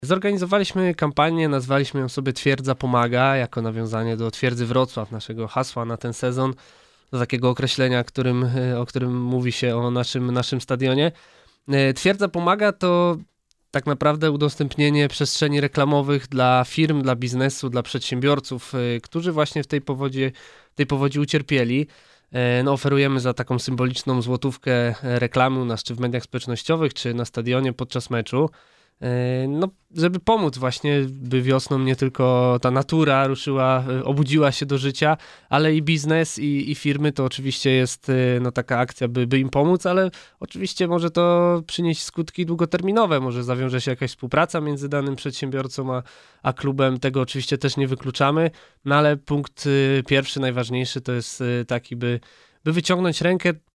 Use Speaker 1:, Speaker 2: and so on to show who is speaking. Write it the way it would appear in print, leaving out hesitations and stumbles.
Speaker 1: Zorganizowaliśmy kampanię, nazwaliśmy ją sobie Twierdza Pomaga, jako nawiązanie do Twierdzy Wrocław, naszego hasła na ten sezon, do takiego określenia, o którym mówi się o naszym stadionie. Twierdza Pomaga to tak naprawdę udostępnienie przestrzeni reklamowych dla firm, dla biznesu, dla przedsiębiorców, którzy właśnie w tej powodzi ucierpieli. No, oferujemy za taką symboliczną złotówkę reklamy u nas, czy w mediach społecznościowych, czy na stadionie podczas meczu. No, żeby pomóc właśnie, by wiosną nie tylko ta natura obudziła się do życia, ale i biznes i firmy, to oczywiście jest no, taka akcja, by im pomóc, ale oczywiście może to przynieść skutki długoterminowe, może zawiąże się jakaś współpraca między danym przedsiębiorcą a klubem, tego oczywiście też nie wykluczamy, no ale punkt pierwszy, najważniejszy to jest taki, by wyciągnąć rękę